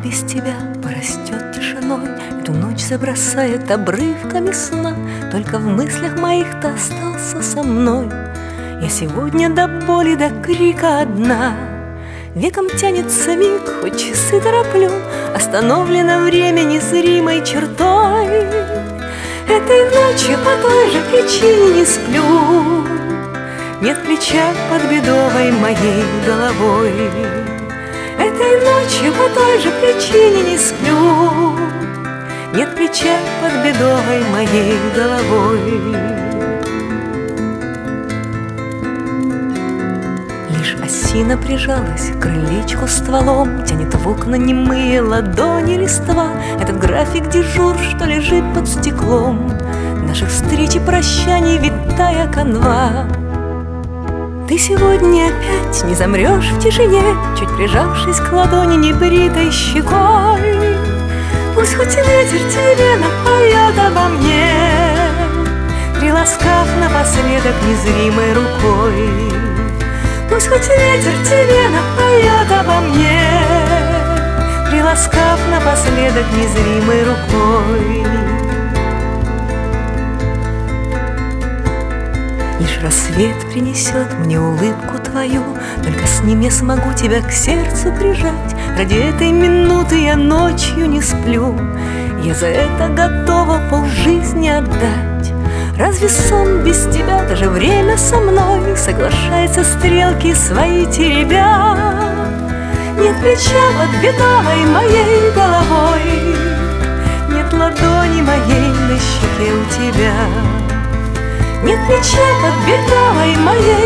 без тебя порастет тишиной, эту ночь забросает обрывками сна. Только в мыслях моих ты остался со мной. Я сегодня до боли, до крика одна. Веком тянется миг, хоть часы тороплю, остановлено время незримой чертой. Этой ночью по той же причине не сплю. Нет плеча под бедовой моей головой. Этой ночью по той же причине не сплю. Нет плеча под бедовой моей головой. Лишь осина прижалась к крылечку стволом, тянет в окна немые ладони листва. Этот график дежур, что лежит под стеклом, наших встреч и прощаний витая канва. Ты сегодня опять не замрешь в тишине, чуть прижавшись к ладони небритой щекой. Пусть хоть ветер тебе напоет обо мне, приласкав напоследок незримой рукой. Пусть хоть ветер тебе напоет обо мне, приласкав напоследок незримой рукой. Лишь рассвет принесет мне улыбку твою, только с ним я смогу тебя к сердцу прижать. Ради этой минуты я ночью не сплю, я за это готова полжизни отдать. Разве сон без тебя, даже время со мной, соглашается стрелки свои теребя? Нет плеча под бедовой моей головой, нет ладони моей на щеке у тебя. Нет плеча под бедовой моей